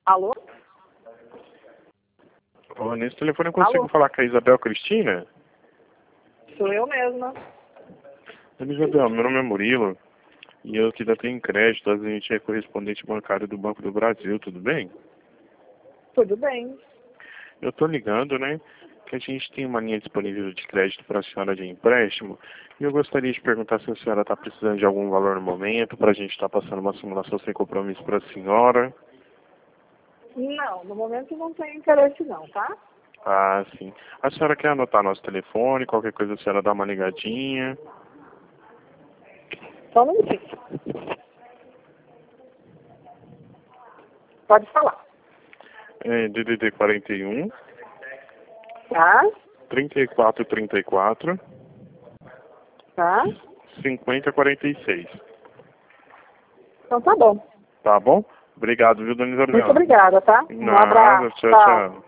Alô? Oh, nesse telefone eu consigo Alô? falar com a Isabel Cristina? Sou eu mesma. Dona Isabel, meu nome é Murilo e eu aqui da Tem Crédito, a gente é correspondente bancário do Banco do Brasil, tudo bem? Tudo bem. Eu tô ligando, né, que a gente tem uma linha disponível de crédito para a senhora de empréstimo e eu gostaria de perguntar se a senhora está precisando de algum valor no momento para a gente estar passando uma simulação sem compromisso para a senhora. Não, no momento não tem interesse não, tá? Ah, sim. A senhora quer anotar nosso telefone, qualquer coisa a senhora dá uma ligadinha. Só um minutinho. Pode falar. É DDD 41 Tá? 3434 Tá? 5046. Então tá bom. Tá bom? Obrigado, viu, dona Muito Isabel? obrigada, tá? Um Nada, abraço. tchau, Tchau. tchau.